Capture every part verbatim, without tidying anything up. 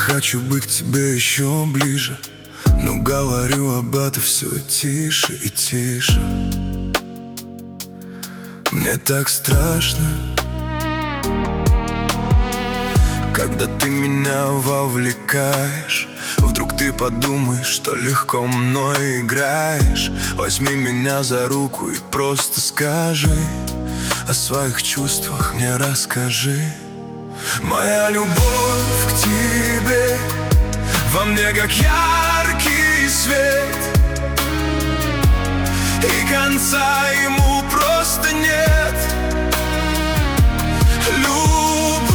хочу быть к тебе еще ближе, но говорю об этом все тише и тише. Мне так страшно, когда ты меня вовлекаешь. Вдруг ты подумаешь, что легко мной играешь. Возьми меня за руку и просто скажи, о своих чувствах мне расскажи. Моя любовь к тебе во мне как яркий свет, и конца ему просто нет. Любовь,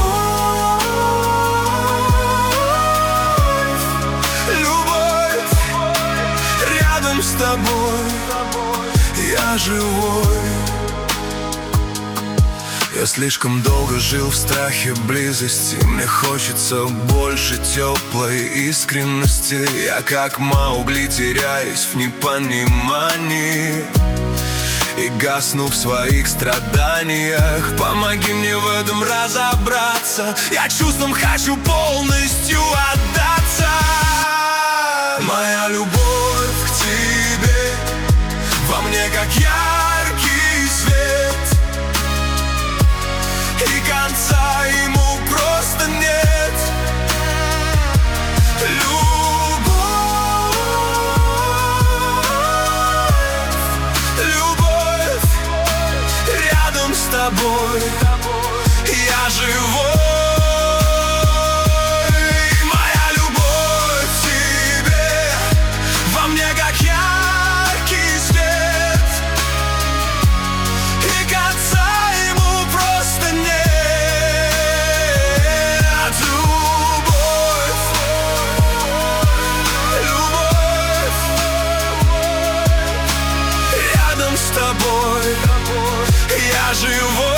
любовь, рядом с тобой я живой. Я слишком долго жил в страхе близости. Мне хочется больше теплой искренности. Я как Маугли теряюсь в непонимании и гасну в своих страданиях. Помоги мне в этом разобраться. Я чувствам хочу полностью отдаться. Моя любовь к тебе во мне как яркий свет, и конца ему просто нет. Любовь, любовь, рядом с тобой я живой. Моя любовь к тебе во мне как яркий свет, и конца ему просто нет. С тобой я живой.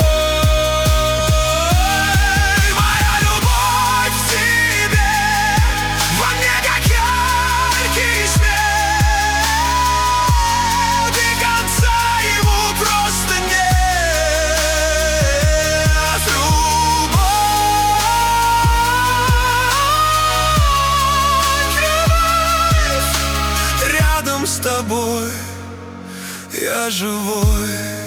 Моя любовь к тебе во мне как яркий свет, и конца ему просто нет. Любовь, любовь, рядом с тобой я живой.